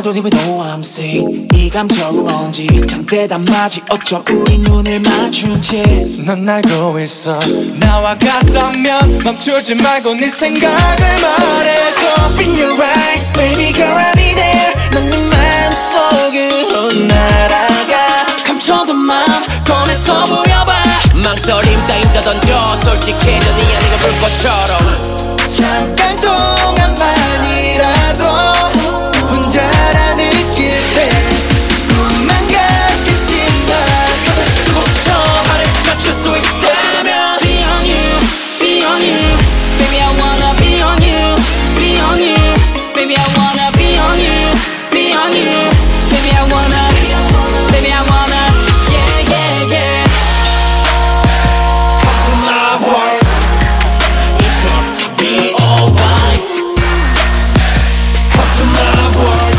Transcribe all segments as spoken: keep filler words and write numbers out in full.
I don't even know what I'm saying. 이 감정은 뭔지 참 대담하지 어쩜 우리 눈을 맞춘 채 넌 알고 있어. 나와 같다면 멈추지 말고 네 생각을 말해줘. In your eyes, baby girl, I'll be there. 넌 내 맘속으로 날아가. 감춰둔 맘 꺼내서 보여봐. 망설임 따윈 다 던져. 솔직해져 네 안에 불꽃처럼. 잠깐 동안만이라도 혼자라 느낄 때 꿈만 같겠지 널 그때부터 발을 맞출 수 있다면 Be on you, be on you Baby I wanna be on you, be on you Baby I wanna be on you, be on you Baby I wanna, baby I wanna Yeah, yeah, yeah Come to my world It'll be alright Come to my world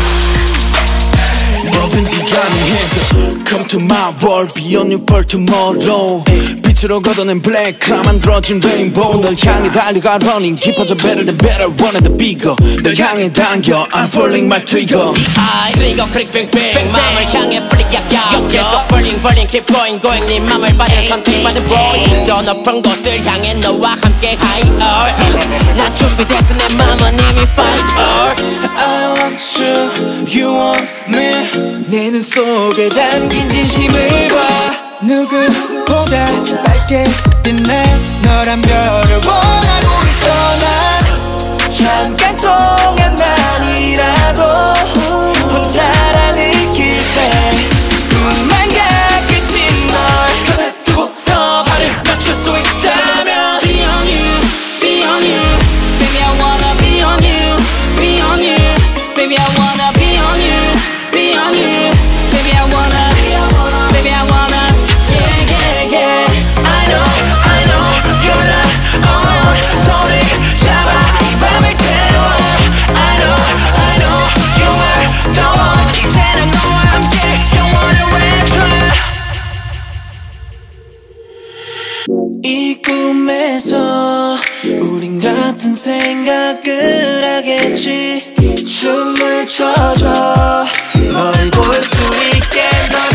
뭐든지 가능해져. Come to my world, be on you for tomorrow. 빛으로 걷어낸 black car 만들어진 rainbow. 널 향해 달려가 running 깊어져 better than better one and the bigger. 널 향해 당겨 I'm falling my trigger. I 트리거 클릭 뱅뱅 맘을 향해 플릭 약간 계속 burning burning keep going going 네 맘을 받아 선택받은 boy 더 높은 곳을 향해 너와 함께 higher 난 준비됐어 내 맘은 이미 fire I want you, you want me. 내 눈 속에 담긴 진심을 봐 누구보다 밝게 빛내 너란 별을 원하고 있어 난 잠깐 동안만이라도 혼자라 느낄 때 꿈만 같겠지 널 그래두고서 발을 맞출 수 있다면 Be on you, be on you Baby I wanna be on you, be on you Baby I wanna be on you, be on you Baby I wanna, baby I wanna Yeah, yeah, yeah I know, I know You're not alone 손을 잡아 이 밤을 태워 I know, I know You are the one 이제는 너와 함께 영원을 외쳐 이 꿈에서 우린 같은 생각을 하겠지 춤을 춰줘 널 볼 수 있게 널